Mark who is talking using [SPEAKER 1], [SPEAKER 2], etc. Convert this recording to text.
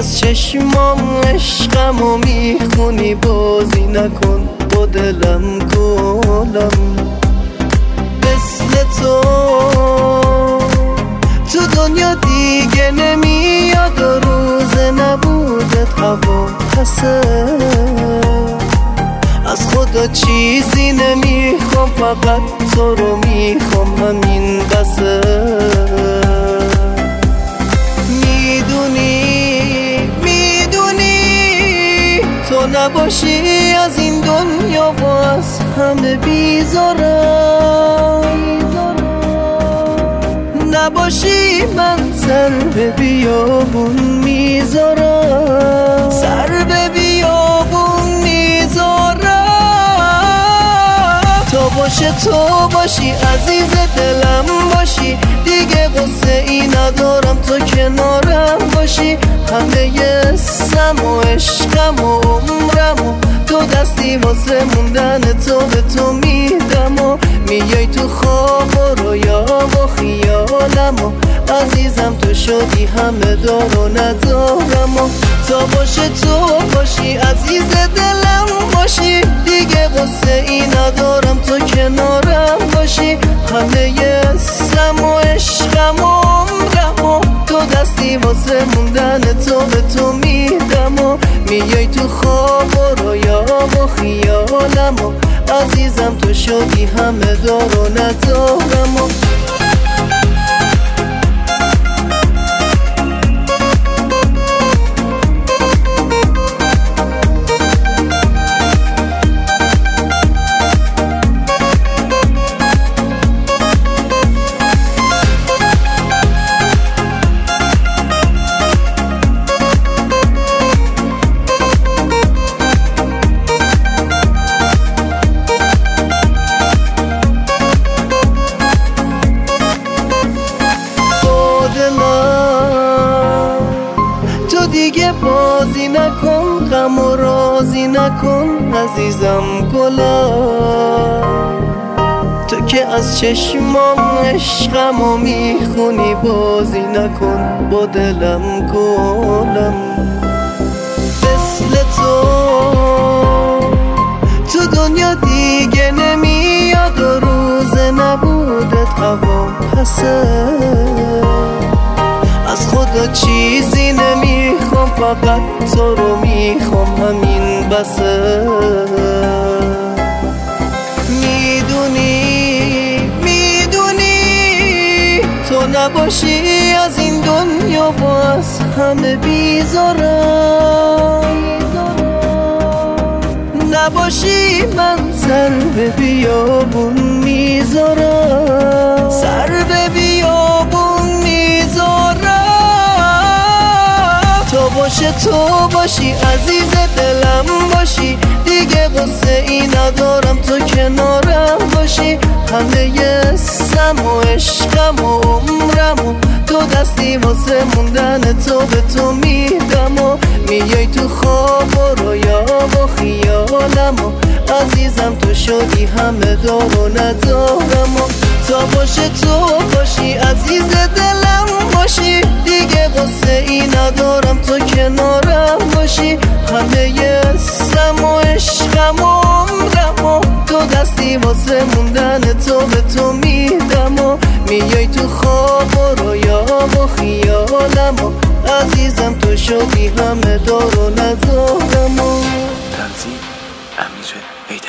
[SPEAKER 1] از چشمام عشقمو میخونی بازی نکن با دلم گلم مثل تو دنیا دیگه نمیاد و روز نبودت هوا پسه از خدا چیزی نمیخوام فقط تو رو میخوام همین بسه میدونی تو نباشی از این دنیا و از همه بیزارم نباشی من سر به بیابون میذارم سر به بیابون میذارم تو باشی عزیز دلم باشی دیگه قصه ای ندارم تو کنارم باشی همه اسم و عشقم و عمرم و تو دستی واسه موندن تو به تو میدم و میای تو خواب و رویا و خیالم و عزیزم تو شدی همه دار و ندارم و تو باشی عزیز دلم باشی دیگه قصه ای ندارم تو کنارم باشی همه اسم و عشقم و عمرم و تو دستی واسه موندن تو به تو میدم و میای تو خواب و رویا و خیالم و عزیزم تو شدی همه دار و ندارم و تو دیگه بازی نکن غم و رازی نکن عزیزم گلم تو که از چشمام عشقمو میخونی بازی نکن با دلم گلم مثل تو دنیا دیگه نمیاد و روز نبودت هوا پسه از خدا چیزی نمیخوام فقط تو رو میخوام همین بسه میدونی تو نباشی از این دنیا و از همه بیزارم نباشی من سر به بیابون میذارم سر به بیابون میذارم تو باشی عزیز دلم باشی دیگه قصه ای ندارم تو کنارم باشی همه اسم و عشقم و عمرم و تو دستی واسه موندن تو به تو میدم و میای تو خواب و رویا و خیالم و عزیزم تو شدی همه دار و ندارم و تو باشی عزیز دلم باشی دیگه قصه ای ندارم تو کنارم باشی همه اسم و عشقم و عمرم و تو دستی واسه موندن تو به تو میدم و میای تو خواب و رویا و خیالم و عزیزم تو شدی همه دار و ندارم و
[SPEAKER 2] تنظیم امیر